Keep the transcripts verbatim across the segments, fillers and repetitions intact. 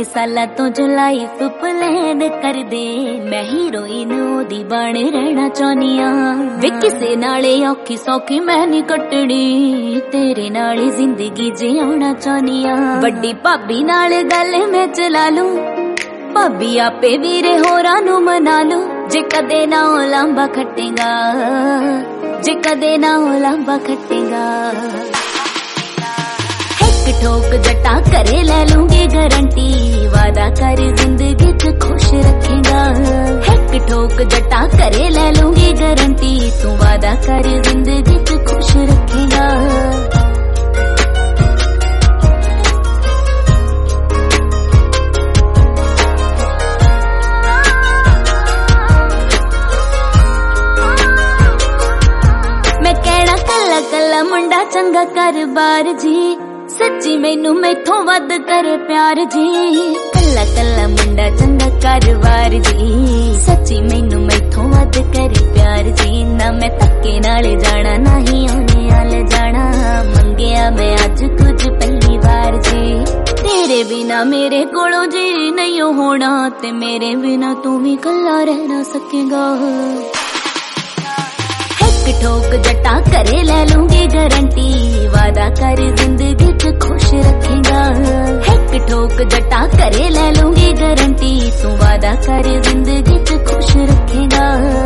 साला तो जो लाइफ प्लान कर दे, मैं हीरोइन ओदी बने रहना चाहनिया वे किसे नाले औखी सौखी मैं नहीं कटनी, तेरे नाले जिंदगी जियाना चाहनिया। वड्डी भाभी नाल गल मैं चला लूं, भाभी आपे वीरे होरां नू मना लूं, जे कदे ना लांबा खटेगा, जे कदे ना लांबा खटेगा। एक ठोक जटा करे ले लूंगी गारंटी, वादा कर जिंदगी च खुश रखेगा। एक ठोक जटा करे ले लूंगी गारंटी, तू वादा कर जिंदगी च खुश रखेगा। मैं कहना कला कला मुंडा चंगा कर बार जी, सच्ची मैनू मैथों वध करे प्यार जी। कला कला मुंडा चंगा कारोबार जी, सच्ची मैनू मैथों वध करे प्यार जी। ना मैं धक्के नाल जाना, ना ही आने आल जाना, मंगया मैं अज कुछ पहली बार जी। तेरे बिना मेरे कोलों जी नहीं होना, ते मेरे बिना तू भी कला रह ना सकेगा। एक ठोक जटा करे ले लूंगी गारंटी, वादा कर जिंदगी च खुश रखेगा। एक ठोक जटा करे ले लूंगी गारंटी, तू वादा कर जिंदगी च खुश रखेगा।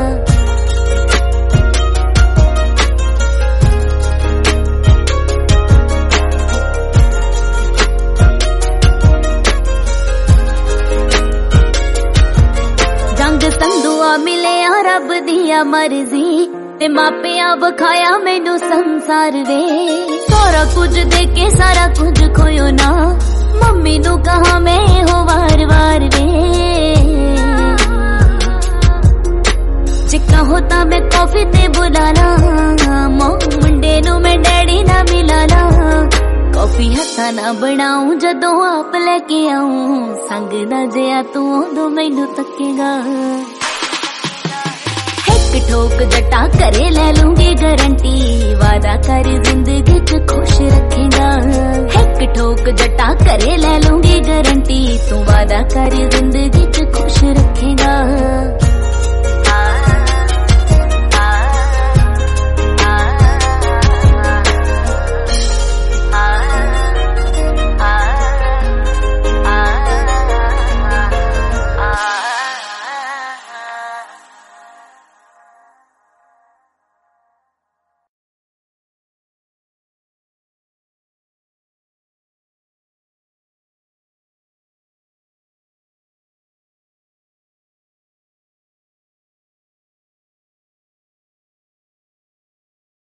जंग संदुआ मिले रब दिया मर्जी, ते मापिया बखाया मैनू संसार वे। सारा कुछ देके सारा कुछ खोयो ना, मम्मी नू कहा मैं हो वार वार वे। जे कहोता मैं कॉफी ते बुलाना, मुंडे नू मैं डैडी ना मिलाना। कॉफी हथा ना बनाऊं जदों आप लेके आऊं, संग दा जिया तू उदों मैनू तकेगा। एक ठोक जटा करे ले लूंगी गारंटी, वादा कर जिंदगी च खुश रखेगा। एक ठोक जटा करे ले लूंगी गारंटी, तू वादा कर जिंदगी